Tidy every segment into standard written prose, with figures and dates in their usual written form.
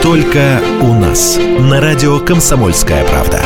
Только у нас. На радио «Комсомольская правда».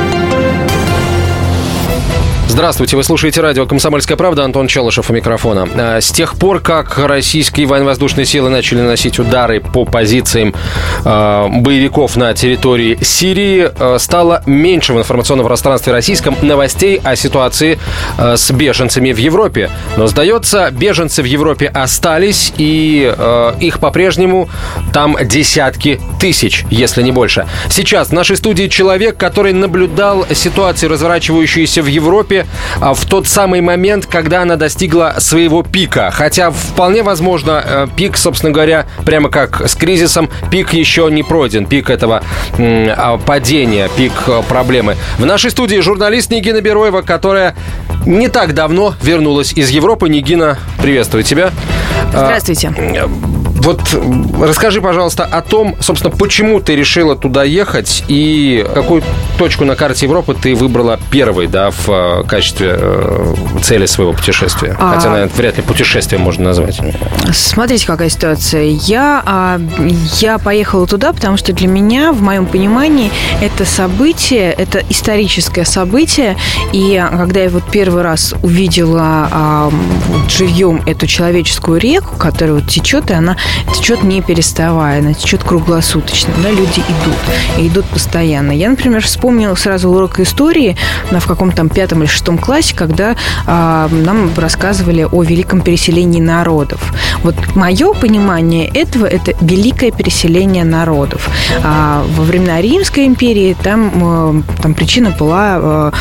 Здравствуйте, вы слушаете радио «Комсомольская правда», Антон Челышев у микрофона. С тех пор, как российские военно-воздушные силы начали наносить удары по позициям боевиков на территории Сирии, стало меньше в информационном пространстве российском новостей о ситуации с беженцами в Европе. Но, сдается, беженцы в Европе остались, и их по-прежнему там десятки тысяч, если не больше. Сейчас в нашей студии человек, который наблюдал ситуацию, разворачивающуюся в Европе, в тот самый момент, когда она достигла своего пика. Хотя вполне возможно, пик, собственно говоря, прямо как с кризисом, пик еще не пройден. Пик этого падения, пик проблемы. В нашей студии журналист Нигина Бероева, которая не так давно вернулась из Европы. Нигина, приветствую тебя. Здравствуйте. Вот расскажи, пожалуйста, о том, собственно, почему ты решила туда ехать и какую точку на карте Европы ты выбрала первой, да, в качестве цели своего путешествия. Хотя, наверное, вряд ли путешествие можно назвать. Смотрите, какая ситуация. Я поехала туда, потому что для меня, в моем понимании, это событие, это историческое событие. И когда я вот первый раз увидела живьем эту человеческую реку, которая вот течет, и она течет не переставая, она течет круглосуточно, да, люди идут постоянно. Я, например, вспомнила сразу урок истории в каком-то там 5 или 6 классе, когда нам рассказывали о великом переселении народов. Вот мое понимание этого – это великое переселение народов. Во времена Римской империи там причина была...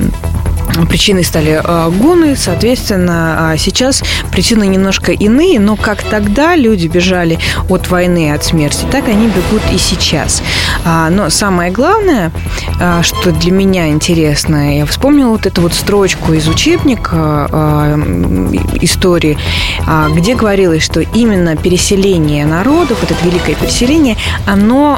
Причиной стали гунны, соответственно, сейчас причины немножко иные, но как тогда люди бежали от войны, от смерти, так они бегут и сейчас. Но самое главное, что для меня интересно, я вспомнила вот эту вот строчку из учебника истории, где говорилось, что именно переселение народов, вот это великое переселение, оно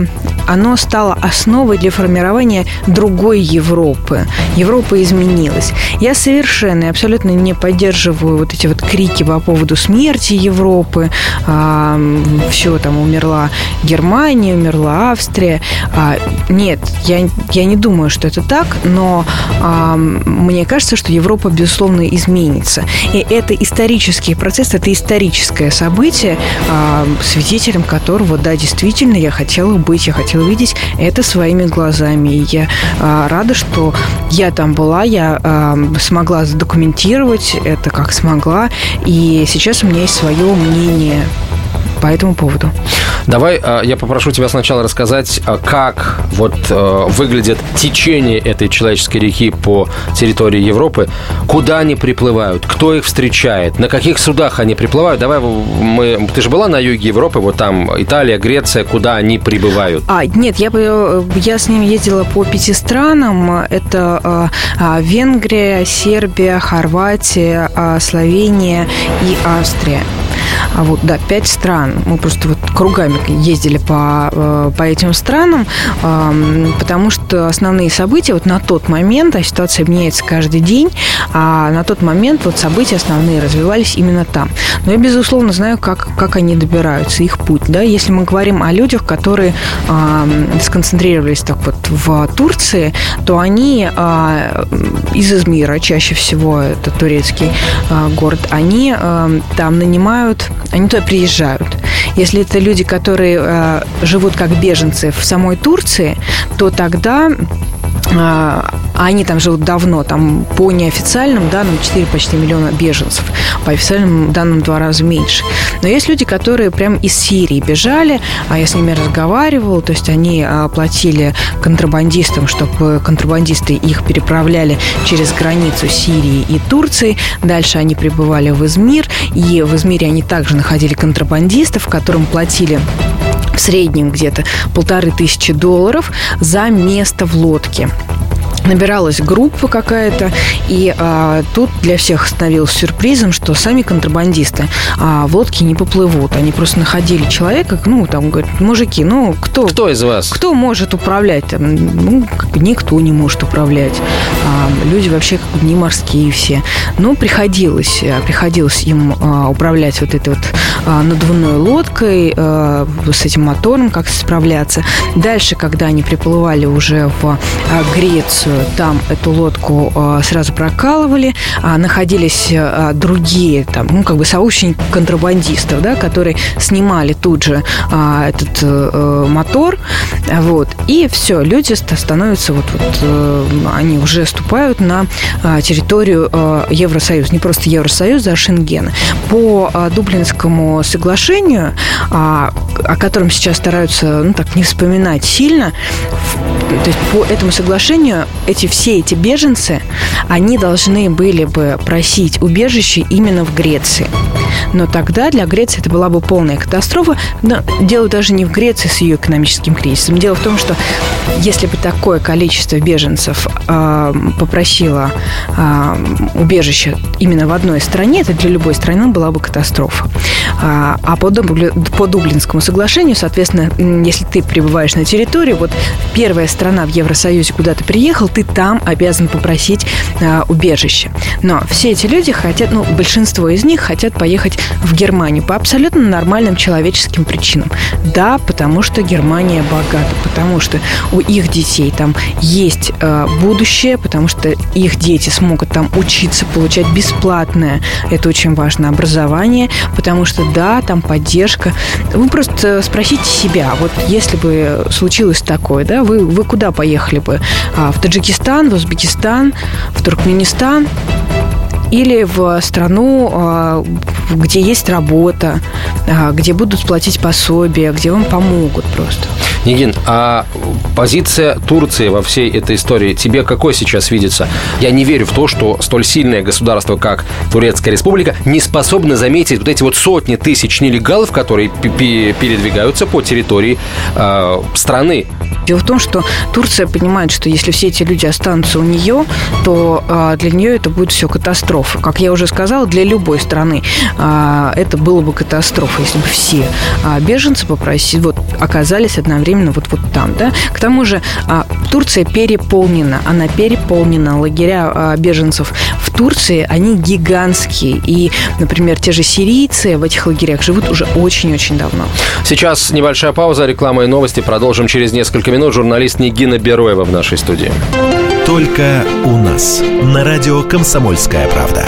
стало основой для формирования другой Европы. Европа изменилась. Я совершенно и абсолютно не поддерживаю вот эти вот крики по поводу смерти Европы. Все, там умерла Германия, умерла Австрия. Нет, я не думаю, что это так, но мне кажется, что Европа, безусловно, изменится. И это исторический процесс, это историческое событие, свидетелем которого, да, действительно, я хотела видеть это своими глазами. И я рада, что я там была, я смогла задокументировать это как смогла, и сейчас у меня есть свое мнение по этому поводу. Давай я попрошу тебя сначала рассказать, как вот выглядит течение этой человеческой реки по территории Европы, куда они приплывают, кто их встречает, на каких судах они приплывают. Давай ты же была на юге Европы, вот там Италия, Греция, куда они прибывают? Нет, я с ними ездила по 5 странам. Это Венгрия, Сербия, Хорватия, Словения и Австрия. Вот, да, 5 стран. Мы просто вот кругами ездили по этим странам, потому что основные события вот на тот момент, а ситуация меняется каждый день, а на тот момент вот события основные развивались именно там. Но я, безусловно, знаю, как они добираются, их путь. Да? Если мы говорим о людях, которые сконцентрировались так вот в Турции, то они из Измира, чаще всего это турецкий город, они там нанимают, они туда приезжают. Если это люди, которые живут как беженцы в самой Турции, то тогда они там живут давно, там по неофициальным данным 4 почти миллиона беженцев, по официальным данным 2 раза меньше. Но есть люди, которые прям из Сирии бежали, а я с ними разговаривала, то есть они платили контрабандистам, чтобы контрабандисты их переправляли через границу Сирии и Турции. Дальше они прибывали в Измир, и в Измире они также находили контрабандистов, которым платили в среднем где-то $1500 за место в лодке. набиралась группа какая-то, и тут для всех становилось сюрпризом, что сами контрабандисты в лодке не поплывут. Они просто находили человека, говорят, мужики, кто из вас? Кто может управлять? Никто не может управлять. Люди вообще не морские все. Но приходилось им управлять вот этой вот надувной лодкой, с этим мотором, как справляться. Дальше, когда они приплывали уже в Грецию, там эту лодку сразу прокалывали, находились другие, сообщники контрабандистов, да, которые снимали тут же этот мотор, вот, и все, люди становятся, они уже ступают на территорию Евросоюза, не просто Евросоюза, а Шенгена. По Дублинскому соглашению, о котором сейчас стараются, не вспоминать сильно, то есть по этому соглашению все эти беженцы, они должны были бы просить убежище именно в Греции. Но тогда для Греции это была бы полная катастрофа. Но дело даже не в Греции с ее экономическим кризисом. Дело в том, что если бы такое количество беженцев попросило убежище именно в одной стране, это для любой страны была бы катастрофа. А по Дублинскому соглашению, соответственно, если ты прибываешь на территории, первая страна в Евросоюзе, куда ты приехал, ты там обязан попросить убежище. Но все эти люди хотят, большинство из них хотят поехать в Германию по абсолютно нормальным человеческим причинам. Да, потому что Германия богата, потому что у их детей там есть будущее, потому что их дети смогут там учиться, получать бесплатное, это очень важно, образование, потому что, да, там поддержка. Вы просто спросите себя, если бы случилось такое, да, вы куда поехали бы? В Таджикистан, в Узбекистан, в Туркменистан? Или в страну, где есть работа, где будут платить пособия, где вам помогут просто. Нигин, а позиция Турции во всей этой истории тебе какой сейчас видится? Я не верю в то, что столь сильное государство, как Турецкая Республика, не способно заметить эти сотни тысяч нелегалов, которые передвигаются по территории страны. Дело в том, что Турция понимает, что если все эти люди останутся у нее, то для нее это будет все катастрофа. Как я уже сказала, для любой страны это было бы катастрофа, если бы все беженцы оказались одновременно там, да. К тому же Турция переполнена, лагеря беженцев в Турции, они гигантские, и, например, те же сирийцы в этих лагерях живут уже очень-очень давно. Сейчас небольшая пауза, реклама и новости, продолжим через несколько минут. Журналист Нигина Бероева в нашей студии. Только у нас на радио «Комсомольская правда».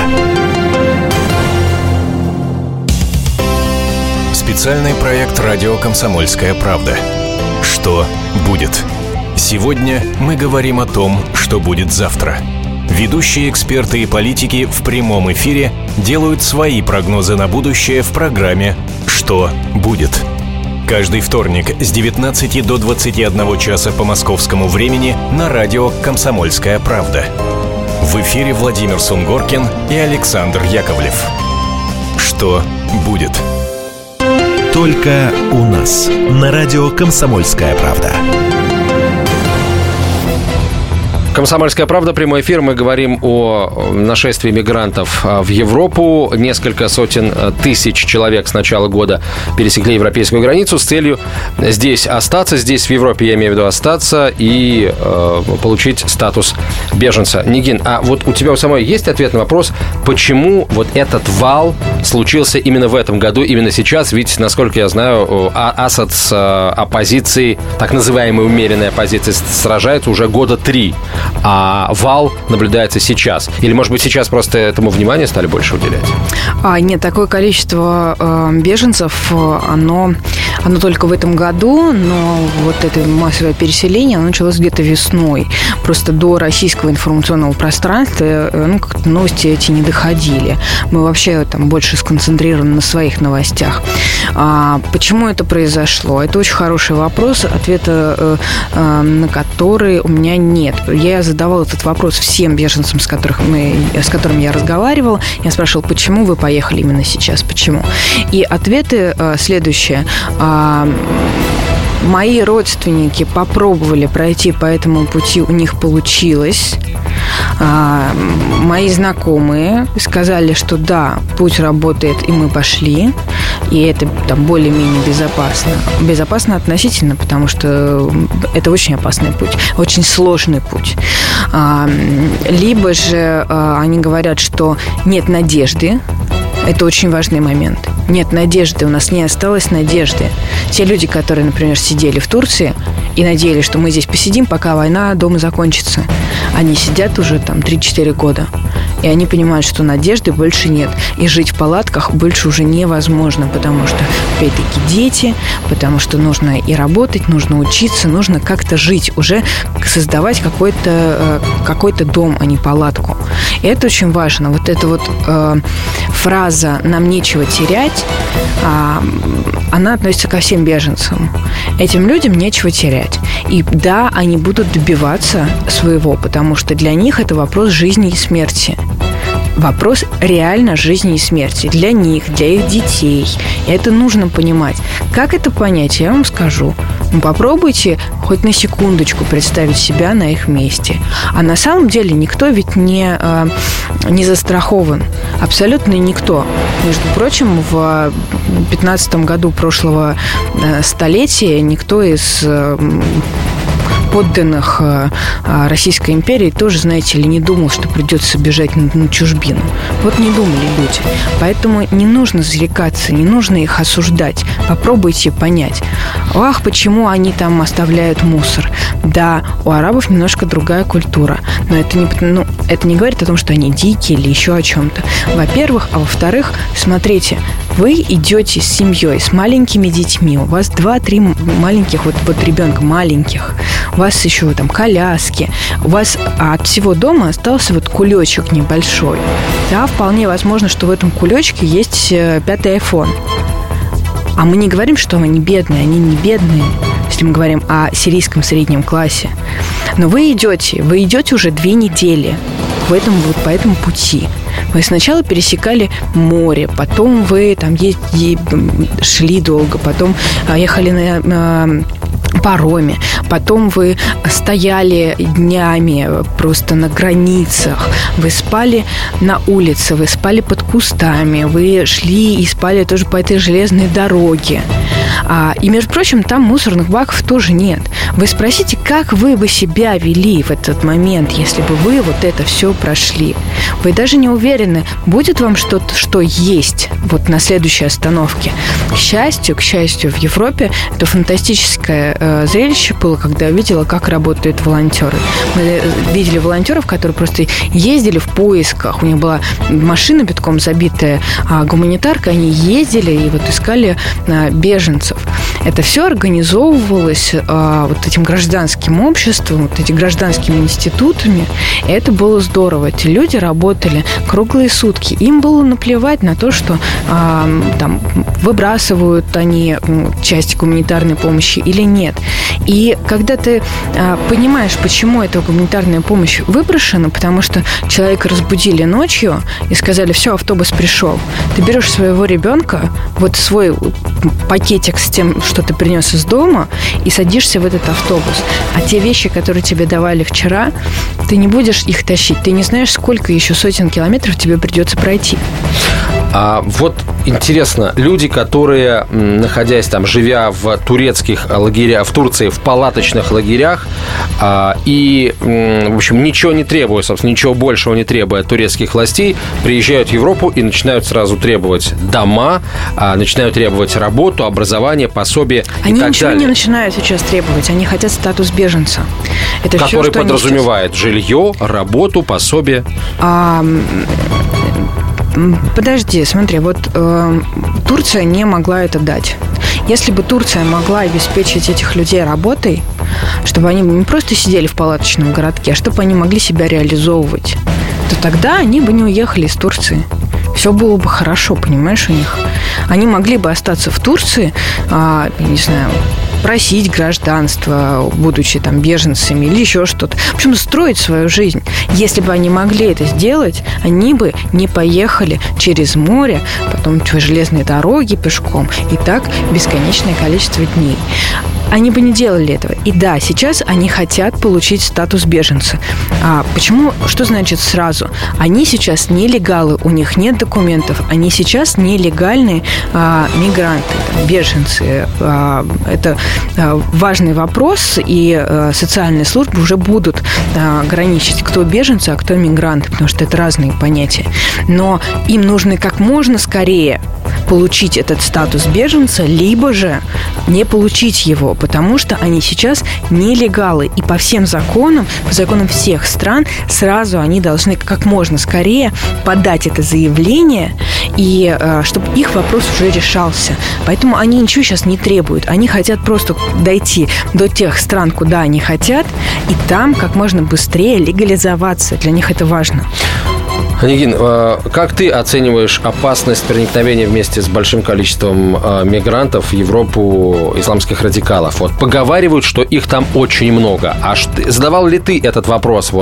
Специальный проект «Радио Комсомольская правда». Что будет? Сегодня мы говорим о том, что будет завтра. Ведущие эксперты и политики в прямом эфире делают свои прогнозы на будущее в программе «Что будет?». Каждый вторник с 19 до 21 часа по московскому времени на радио «Комсомольская правда». В эфире Владимир Сунгоркин и Александр Яковлев. Что будет? Только у нас на радио «Комсомольская правда». «Комсомольская правда», прямой эфир. Мы говорим о нашествии мигрантов в Европу. Несколько сотен тысяч человек с начала года пересекли европейскую границу с целью здесь остаться. Здесь, в Европе, я имею в виду, остаться и получить статус беженца. Нигин, а у тебя у самой есть ответ на вопрос, почему этот вал случился именно в этом году, именно сейчас? Ведь, насколько я знаю, Асад с оппозицией, так называемой умеренной оппозицией, сражается уже года 3. А вал наблюдается сейчас? Или, может быть, сейчас просто этому внимание стали больше уделять? Нет, такое количество беженцев, оно только в этом году, но это массовое переселение, оно началось где-то весной. Просто до российского информационного пространства как-то новости эти не доходили. Мы вообще там больше сконцентрированы на своих новостях. Почему это произошло? Это очень хороший вопрос, ответа на который у меня нет. Я задавала этот вопрос всем беженцам, с которыми я разговаривала. Я спрашивала, почему вы поехали именно сейчас, почему? И ответы следующие. Мои родственники попробовали пройти по этому пути, у них получилось. Мои знакомые сказали, что да, путь работает, и мы пошли. И это там более-менее безопасно. Безопасно относительно, потому что это очень опасный путь, очень сложный путь. Либо же они говорят, что нет надежды. Это очень важный момент. Нет надежды, у нас не осталось надежды. Те люди, которые, например, сидели в Турции и надеялись, что мы здесь посидим, пока война дома закончится, они сидят уже там 3-4 года. И они понимают, что надежды больше нет. И жить в палатках больше уже невозможно, потому что, опять-таки, дети, потому что нужно и работать, нужно учиться, нужно как-то жить, уже создавать какой-то дом, а не палатку. И это очень важно. Вот эта вот фраза «нам нечего терять», она относится ко всем беженцам. Этим людям нечего терять. И да, они будут добиваться своего, потому что для них это вопрос жизни и смерти. Вопрос реально жизни и смерти. Для них, для их детей. И это нужно понимать. Как это понять, я вам скажу. Попробуйте хоть на секундочку представить себя на их месте. А на самом деле никто ведь не застрахован. Абсолютно никто. Между прочим, в 15 году прошлого столетия никто из подданных Российской империи тоже, знаете ли, не думал, что придется бежать на чужбину. Вот не думали люди. Поэтому не нужно зарекаться, не нужно их осуждать. Попробуйте понять. Ах, почему они там оставляют мусор? Да, у арабов немножко другая культура. Но это не говорит о том, что они дикие или еще о чем-то. Во-первых. А во-вторых, смотрите, вы идете с семьей, с маленькими детьми. У вас 2-3 маленьких вот ребенка маленьких. У вас еще там коляски. У вас от всего дома остался вот кулечек небольшой. Да, вполне возможно, что в этом кулечке есть 5-й iPhone. А мы не говорим, что они бедные. Они не бедные, если мы говорим о сирийском среднем классе. Но вы идете уже 2 недели по этому пути. Вы сначала пересекали море, потом вы там шли долго, потом ехали на пароме, потом вы стояли днями просто на границах, вы спали на улице, вы спали под кустами, вы шли и спали тоже по этой железной дороге. И, между прочим, там мусорных баков тоже нет. Вы спросите, как вы бы себя вели в этот момент, если бы вы вот это все прошли. Вы даже не уверены, будет вам что-то, что есть вот на следующей остановке. К счастью, в Европе это фантастическое зрелище было, когда я видела, как работают волонтеры. Мы видели волонтеров, которые просто ездили в поисках. У них была машина битком забитая гуманитарка. Они ездили и вот искали беженцев. Это все организовывалось вот этим гражданским обществом, вот этими гражданскими институтами. И это было здорово. Эти люди работали круглые сутки. Им было наплевать на то, что там выбрасывают они часть гуманитарной помощи или нет. И когда ты понимаешь, почему эта гуманитарная помощь выброшена, потому что человека разбудили ночью и сказали: все, автобус пришел. Ты берешь своего ребенка, вот свой пакетик с тем, что ты принес из дома, и садишься в этот автобус. А те вещи, которые тебе давали вчера, ты не будешь их тащить. Ты не знаешь, сколько еще сотен километров тебе придется пройти. Вот интересно, люди, которые, находясь там, живя в турецких лагерях, в Турции, в палаточных лагерях, и, в общем, ничего не требуя, собственно, ничего большего не требуя от турецких властей, приезжают в Европу и начинают сразу требовать дома, начинают требовать работу, образование, пособие и так далее. Они ничего не начинают сейчас требовать, они хотят статус беженца. Это который все, подразумевает жилье, работу, пособие. Подожди, смотри, вот Турция не могла это дать. Если бы Турция могла обеспечить этих людей работой, чтобы они не просто сидели в палаточном городке, а чтобы они могли себя реализовывать, то тогда они бы не уехали из Турции. Все было бы хорошо, понимаешь, у них. Они могли бы остаться в Турции, не знаю, просить гражданство, будучи там беженцами или еще что-то. В общем, строить свою жизнь. Если бы они могли это сделать, они бы не поехали через море, потом по железной дороге пешком, и так бесконечное количество дней. они бы не делали этого. И да, сейчас они хотят получить статус беженца. А почему? Что значит сразу? Они сейчас нелегалы, у них нет документов, они сейчас нелегальные мигранты, беженцы. Это важный вопрос, и социальные службы уже будут граничить, кто беженцы, а кто мигранты, потому что это разные понятия. Но им нужно как можно скорее получить этот статус беженца, либо же не получить его, потому что они сейчас нелегалы. И по всем законам, по законам всех стран, сразу они должны как можно скорее подать это заявление, и чтобы их вопрос уже решался. Поэтому они ничего сейчас не требуют. Они хотят просто дойти до тех стран, куда они хотят, и там как можно быстрее легализоваться. Для них это важно. Онегин, как ты оцениваешь опасность проникновения вместе с большим количеством мигрантов в Европу исламских радикалов? Вот поговаривают, что их там очень много. А задавал ли ты этот вопрос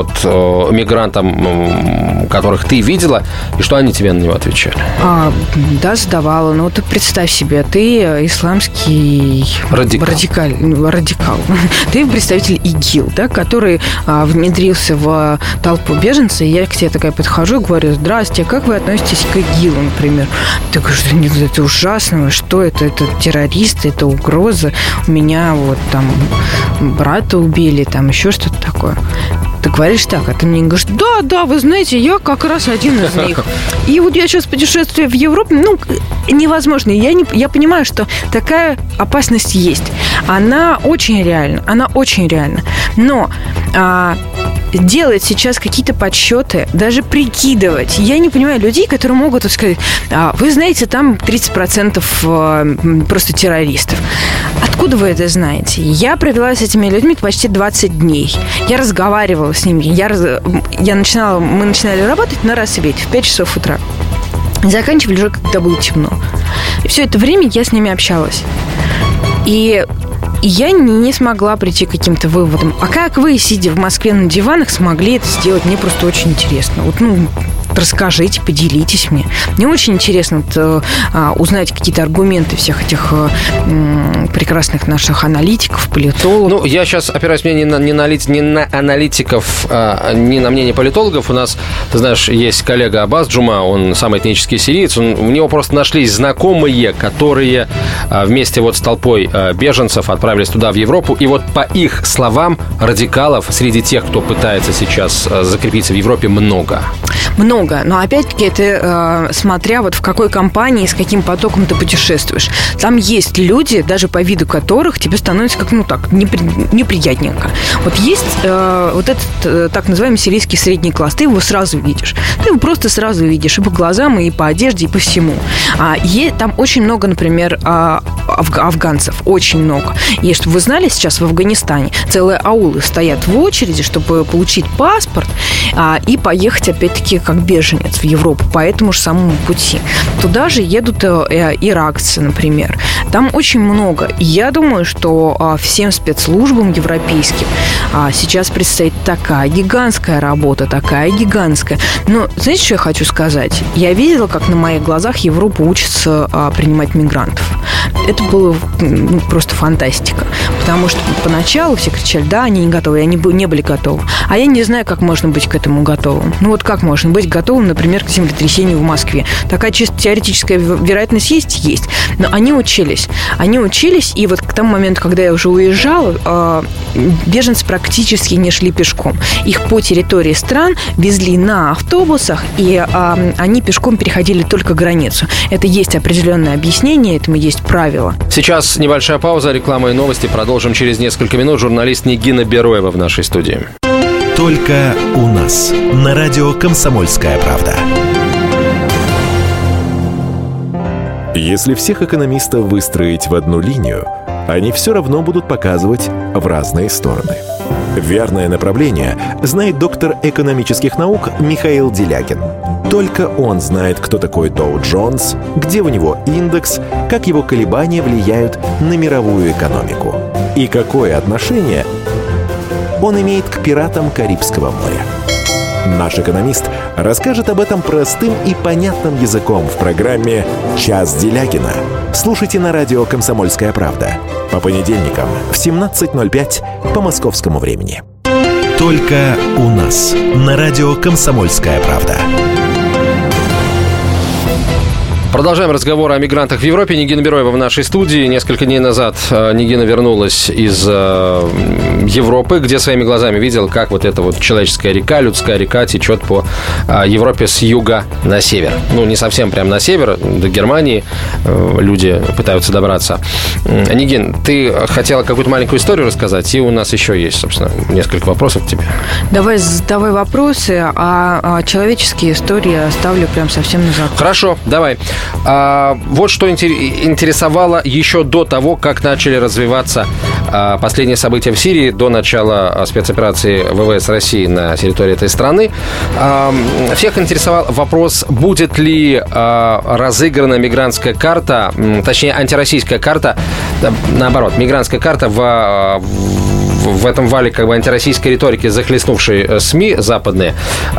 мигрантам, которых ты видела, и что они тебе на него отвечали? Да, задавала. Но ты представь себе, ты исламский радикал. Ты представитель ИГИЛ, да, который внедрился в толпу беженцев. И я к тебе такая подхожу и говорю: здравствуйте, как вы относитесь к ИГИЛу, например? Ты говоришь: нет, это ужасно, что это? Это террористы, это угроза. У меня вот там брата убили, там еще что-то такое. Ты говоришь так, а ты мне говоришь: да, вы знаете, я как раз один из них. И вот я сейчас путешествую в Европу, невозможно. Я понимаю, что такая опасность есть. Она очень реальна. Но делать сейчас какие-то подсчеты, даже прикидывать. Я не понимаю людей, которые могут сказать: вы знаете, там 30% просто террористов. Откуда вы это знаете? Я провела с этими людьми почти 20 дней. Я разговаривала с ними. Мы начинали работать на рассвете в 5 часов утра. Заканчивали уже, когда было темно. И все это время я с ними общалась. И я не смогла прийти к каким-то выводам. А как вы, сидя в Москве на диванах, смогли это сделать? Мне просто очень интересно. Расскажите, поделитесь мне. Мне очень интересно узнать какие-то аргументы всех этих прекрасных наших аналитиков, политологов. Я сейчас опираюсь не на аналитиков, не на мнение политологов. У нас, ты знаешь, есть коллега Аббас Джума, он самый этнический сириец. У него просто нашлись знакомые, которые вместе с толпой беженцев отправились туда, в Европу. И вот по их словам, радикалов среди тех, кто пытается сейчас закрепиться в Европе, много. Но опять-таки это смотря в какой компании, с каким потоком ты путешествуешь. Там есть люди, даже по виду которых тебе становится неприятненько. Вот есть этот так называемый сирийский средний класс. Ты его сразу видишь. Ты его просто сразу видишь и по глазам, и по одежде, и по всему. Там очень много, например, афганцев. Очень много. И чтобы вы знали, сейчас в Афганистане целые аулы стоят в очереди, чтобы получить паспорт и поехать, опять-таки, как беженец в Европу по этому же самому пути. Туда же едут иракцы, например. Там очень много. И я думаю, что всем спецслужбам европейским сейчас предстоит такая гигантская работа, Но знаете, что я хочу сказать? Я видела, как на моих глазах Европа учится принимать мигрантов. Это было просто фантастика. Потому что поначалу все кричали: да, они не готовы, они не были готовы. А я не знаю, как можно быть к этому готовым. Как можно быть готовым, например, к землетрясению в Москве? Такая чисто теоретическая вероятность есть. Но они учились. И вот к тому моменту, когда я уже уезжала, беженцы практически не шли пешком. Их по территории стран везли на автобусах, и они пешком переходили только границу. Это есть определенное объяснение, этому есть правила. Сейчас небольшая пауза, реклама и новости. Продолжим через несколько минут. Журналист Нигина Бероева в нашей студии. Только у нас. На радио «Комсомольская правда». Если всех экономистов выстроить в одну линию, они все равно будут показывать в разные стороны. Верное направление знает доктор экономических наук Михаил Делягин. Только он знает, кто такой Доу Джонс, где у него индекс, как его колебания влияют на мировую экономику и какое отношение он имеет к пиратам Карибского моря. Наш экономист расскажет об этом простым и понятным языком в программе «Час Делягина». Слушайте на радио «Комсомольская правда» по понедельникам в 17:05 по московскому времени. Только у нас на радио «Комсомольская правда». Продолжаем разговор о мигрантах в Европе. Нигина Бероева в нашей студии. Несколько дней назад Нигина вернулась из Европы, где своими глазами видела, как вот эта вот человеческая река, людская река течет по Европе с юга на север. Ну, не совсем прям на север, до Германии люди пытаются добраться. Нигин, ты хотела какую-то маленькую историю рассказать, и у нас еще есть, собственно, несколько вопросов к тебе. Давай задавай вопросы, а человеческие истории оставлю прям совсем на завтра. Хорошо, давай. Вот что интересовало еще до того, как начали развиваться последние события в Сирии, до начала спецоперации ВВС России на территории этой страны. Всех интересовал вопрос, будет ли разыграна мигрантская карта, точнее, антироссийская карта, наоборот, мигрантская карта в этом вале как бы антироссийской риторики, захлестнувшей СМИ западные.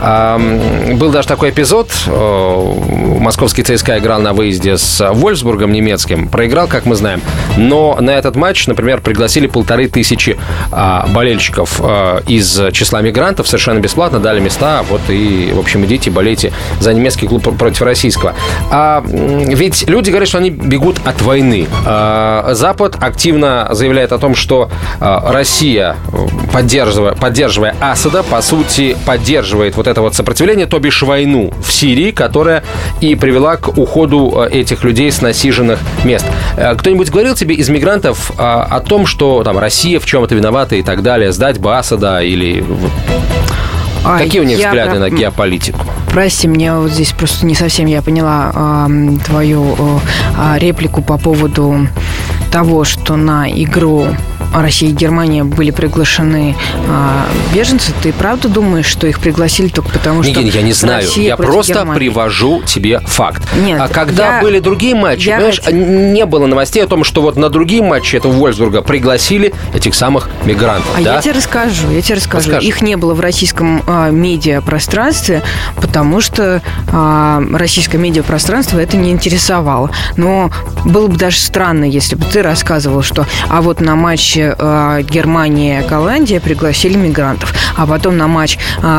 Был даже такой эпизод. Московский ЦСКА играл на выезде с Вольфсбургом немецким. Проиграл, как мы знаем. Но на этот матч, например, пригласили 1500 болельщиков из числа мигрантов совершенно бесплатно, дали места. Вот и, в общем, идите, болейте за немецкий клуб против российского. Ведь люди говорят, что они бегут от войны. Запад активно заявляет о том, что Россия, поддерживая Асада, по сути, поддерживает вот это вот сопротивление, то бишь войну в Сирии, которая и привела к уходу этих людей с насиженных мест. Кто-нибудь говорил тебе из мигрантов о том, что там Россия в чем-то виновата и так далее, сдать бы Асада или... Какие у них взгляды на геополитику? Прости, мне вот здесь просто не совсем я поняла твою реплику по поводу того, что на игру Россия и Германия были приглашены беженцы. Ты правда думаешь, что их пригласили только потому, что... Нигин, я не знаю. Россия я просто Германии? Привожу тебе факт. Нет, а когда были другие матчи, понимаешь, не было новостей о том, что вот на другие матчи этого Вольфсбурга пригласили этих самых мигрантов. А да? я тебе расскажу. Расскажи. Их не было в российском медиапространстве, потому что российское медиапространство это не интересовало. Но было бы даже странно, если бы ты рассказывал, что вот на матче Германия-Голландия пригласили мигрантов, а потом на матч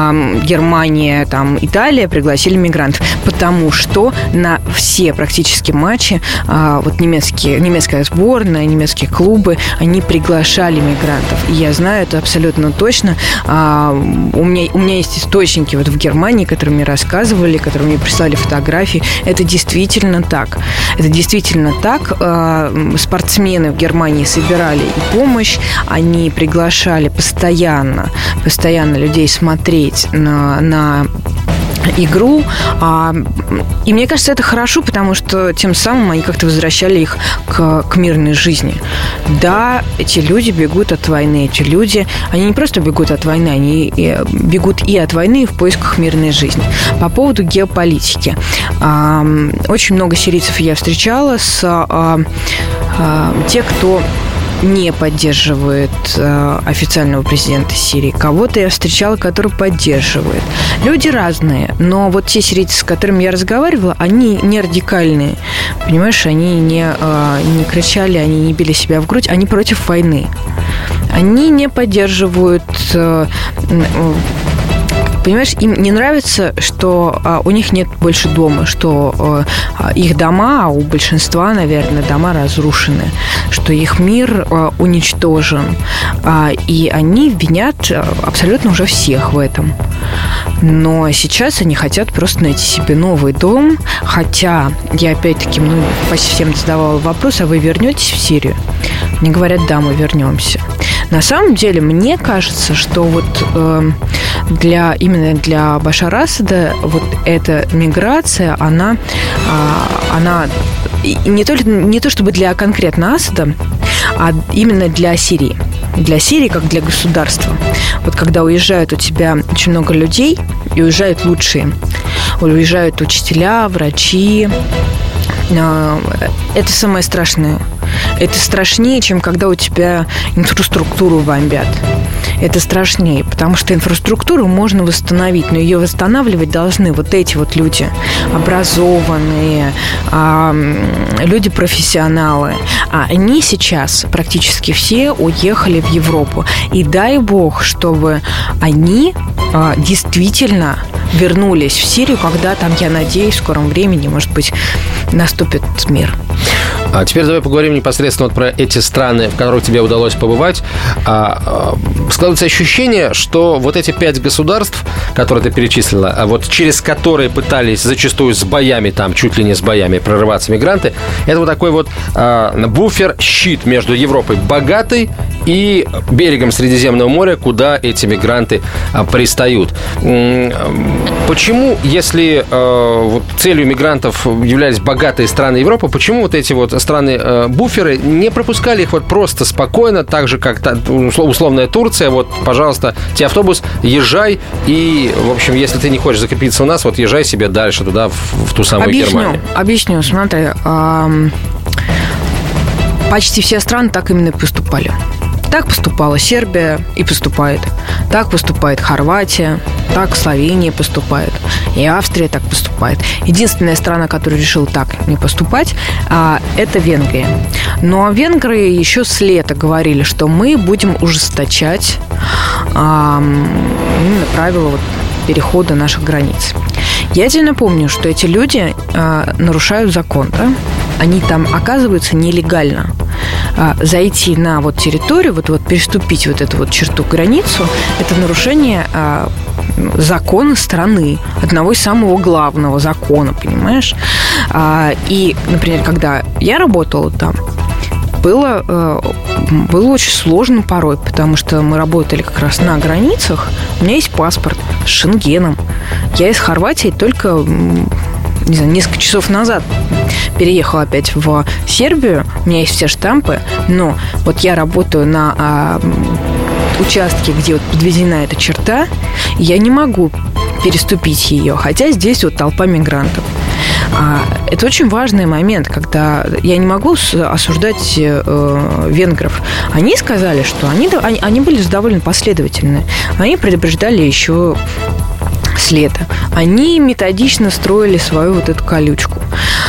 Германия-Италия пригласили мигрантов, потому что на все практически матчи вот немецкая сборная, немецкие клубы, они приглашали мигрантов. И я знаю это абсолютно точно. У меня есть источники вот в Германии, которые мне рассказывали, которые мне прислали фотографии. Это действительно так. Спортсмены в Германии собирали и помощь, они приглашали постоянно людей смотреть на игру. И мне кажется, это хорошо, потому что тем самым они как-то возвращали их к мирной жизни. Да, эти люди бегут от войны. Эти люди, они не просто бегут от войны, они бегут и от войны, и в поисках мирной жизни. По поводу геополитики. Очень много сирийцев я встречала те, кто не поддерживает официального президента Сирии. Кого-то я встречала, который поддерживает. Люди разные, но вот те сирийцы, с которыми я разговаривала, они не радикальные. Понимаешь, они не кричали, они не били себя в грудь, они против войны. Они не поддерживают... Понимаешь, им не нравится, что у них нет больше дома, что их дома, у большинства, наверное, дома разрушены, что их мир уничтожен. И они винят абсолютно уже всех в этом. Но сейчас они хотят просто найти себе новый дом. Хотя я опять-таки почти всем задавала вопрос, а вы вернетесь в Сирию? Мне говорят, да, мы вернемся. На самом деле, мне кажется, что вот именно для Башара Асада вот эта миграция, она не то чтобы для конкретно Асада, а именно для Сирии. Для Сирии как для государства. Вот когда уезжают у тебя очень много людей, и уезжают лучшие. Уезжают учителя, врачи. Это самое страшное. Это страшнее, чем когда у тебя инфраструктуру бомбят. Это страшнее, потому что инфраструктуру можно восстановить, но ее восстанавливать должны вот эти вот люди, образованные, люди профессионалы. А они сейчас практически все уехали в Европу. И дай бог, чтобы они действительно вернулись в Сирию, когда там, я надеюсь, в скором времени, может быть, наступит мир. А теперь давай поговорим непосредственно вот про эти страны, в которых тебе удалось побывать. Складывается ощущение, что вот эти 5 государств, которые ты перечислила, вот через которые пытались зачастую с боями, там чуть ли не с боями прорываться мигранты, это вот такой вот буфер, щит между Европой богатой и берегом Средиземного моря, куда эти мигранты пристают. Почему, если целью мигрантов являлись богатые страны Европы, почему вот эти вот страны-буферы не пропускали их вот просто спокойно, так же, как условная Турция, вот, пожалуйста, тебе автобус, езжай, и, в общем, если ты не хочешь закрепиться у нас, вот езжай себе дальше туда, в ту самую Германию. Объясню, смотри, почти все страны так именно и поступали. Так поступала Сербия и поступает. Так поступает Хорватия, так Словения поступает. И Австрия так поступает. Единственная страна, которая решила так не поступать, это Венгрия. Но венгры еще с лета говорили, что мы будем ужесточать именно правила перехода наших границ. Я тебе напомню, что эти люди нарушают закон, да? Они там оказываются нелегально. Зайти на вот территорию, вот переступить вот эту вот черту, границу, это нарушение закона страны, одного из самого главного закона, понимаешь? И, например, когда я работала там, было очень сложно порой, потому что мы работали как раз на границах. У меня есть паспорт с Шенгеном. Я из Хорватии только, не знаю, несколько часов назад переехала опять в Сербию. У меня есть все штампы, но вот я работаю на участке, где вот подведена эта черта, и я не могу переступить ее, хотя здесь вот толпа мигрантов. Это очень важный момент, когда я не могу осуждать венгров. Они сказали, что они были довольно последовательны. Они предупреждали еще с лета. Они методично строили свою вот эту колючку.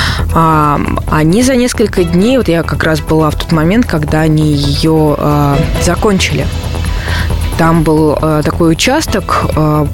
Они за несколько дней, вот я как раз была в тот момент, когда они ее закончили. Там был такой участок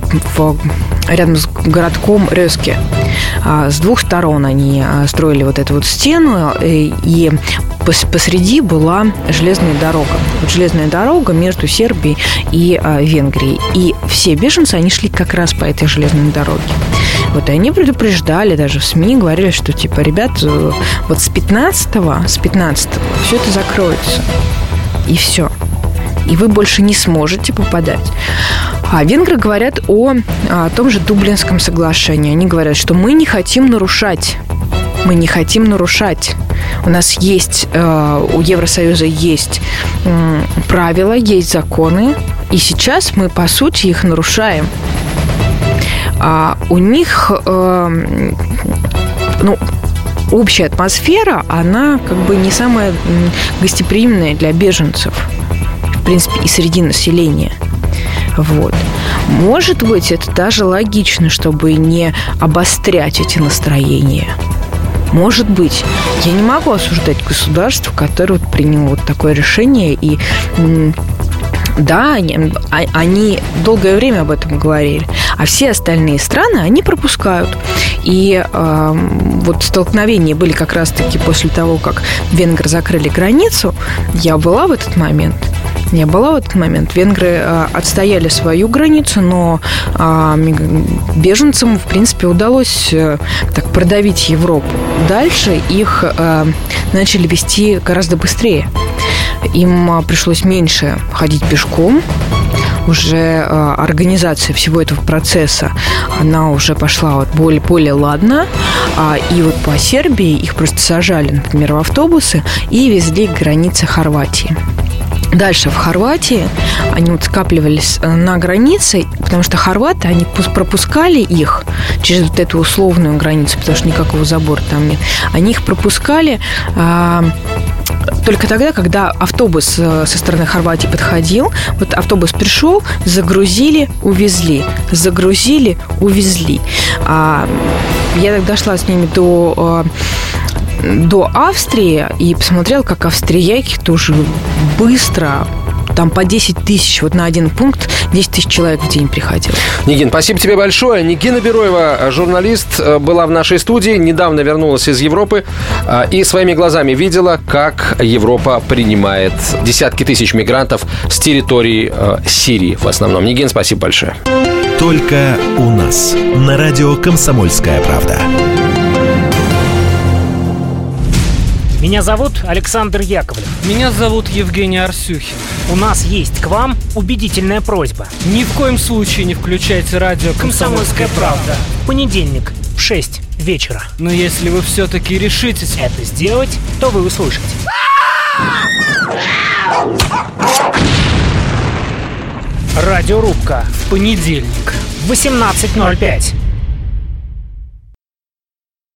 рядом с городком Рёске. С двух сторон они строили вот эту вот стену, и посреди была железная дорога. Вот железная дорога между Сербией и Венгрией. И все беженцы, они шли как раз по этой железной дороге. Вот, и они предупреждали, даже в СМИ говорили, что, типа, ребят, вот с 15-го все это закроется. И все. И вы больше не сможете попадать. А венгры говорят о том же Дублинском соглашении. Они говорят, что мы не хотим нарушать. Мы не хотим нарушать. У нас есть, у Евросоюза есть правила, есть законы. И сейчас мы, по сути, их нарушаем. У них, общая атмосфера, она как бы не самая гостеприимная для беженцев. В принципе, и среди населения. Вот. Может быть, это даже логично, чтобы не обострять эти настроения. Может быть. Я не могу осуждать государство, которое приняло вот такое решение. И да, они долгое время об этом говорили. А все остальные страны, они пропускают. И вот столкновения были как раз-таки после того, как венгры закрыли границу. Я была в этот момент. Венгры отстояли свою границу, но беженцам, в принципе, удалось так продавить Европу. Дальше их начали вести гораздо быстрее. Им пришлось меньше ходить пешком. Уже организация всего этого процесса, она уже пошла вот более ладно. И вот по Сербии их просто сажали, например, в автобусы и везли к границе Хорватии. Дальше в Хорватии они вот скапливались на границе, потому что хорваты, они пропускали их через вот эту условную границу, потому что никакого забора там нет. Они их пропускали только тогда, когда автобус со стороны Хорватии подходил, вот автобус пришел, загрузили, увезли. Загрузили, увезли. Я так дошла с ними до Австрии и посмотрела, как австрияки тоже быстро, там по 10 тысяч, вот на один пункт 10 тысяч человек в день приходило. Нигин, спасибо тебе большое. Нигина Бероева, журналист, была в нашей студии, недавно вернулась из Европы и своими глазами видела, как Европа принимает десятки тысяч мигрантов с территории Сирии в основном. Нигин, спасибо большое. Только у нас. На радио «Комсомольская правда». Меня зовут Александр Яковлев. Меня зовут Евгений Арсюхин. У нас есть к вам убедительная просьба. Ни в коем случае не включайте радио «Комсомольская правда» в понедельник в 6 вечера. Но если вы все-таки решитесь это сделать, то вы услышите. Радиорубка в понедельник в 18:05.